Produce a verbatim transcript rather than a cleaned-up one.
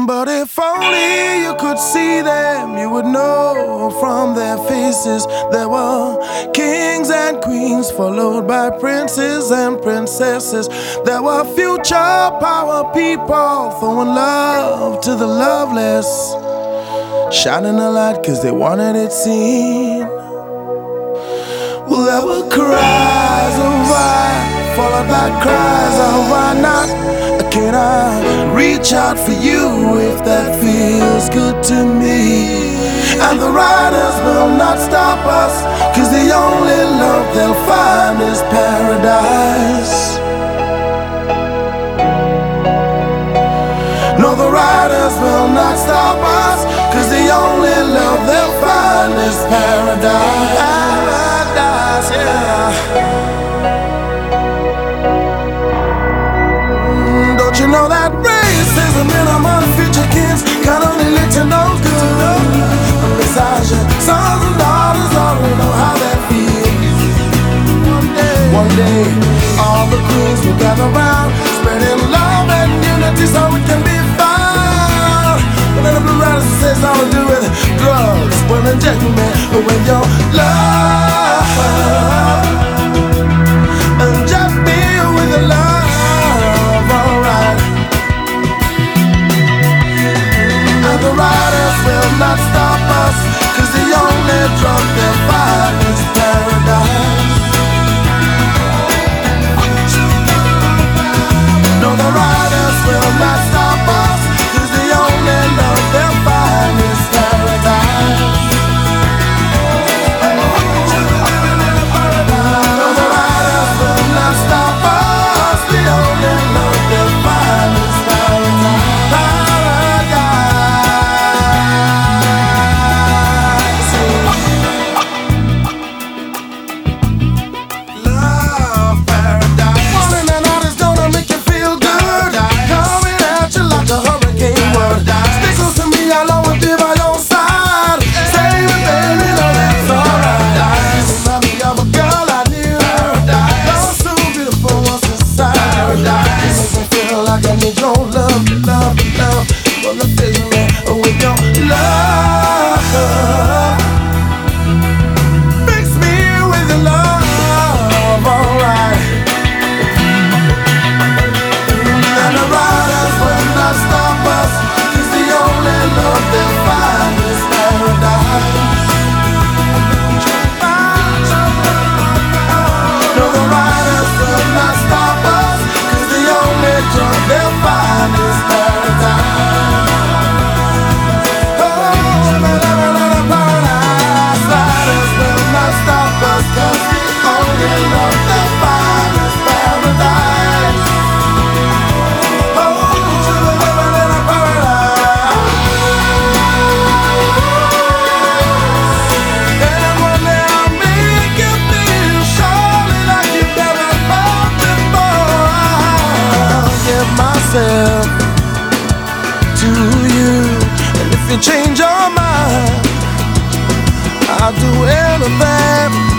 But if only you could see them, you would know from their faces there were kings and queens, followed by princes and princesses. There were future power people throwing love to the loveless, shining a light cause they wanted it seen. Well, there were cries of why, followed by cries of why not. Can I reach out for you if that feels good to me? And the riders will not stop us, cause the only love they'll find is paradise. No, the riders will not stop us, cause the only love they'll find is paradise. Paradise, yeah. You know that racism in among future kids can only lead to no good. Besides, your sons and daughters already know how that feels. One day, one day, all the queens will gather round, spreading love and unity so it can be found. But then the blue riders says all to do with drugs, women, gentlemen, with your love, and just be with the love. The riders will not stop us, cause the only drug they'll find is paradise. No, the riders will not stop us, cause the only love they'll find is paradise. No, the riders will not stop us, the only love they'll find is paradise. To you, and if you change your mind, I'll do anything.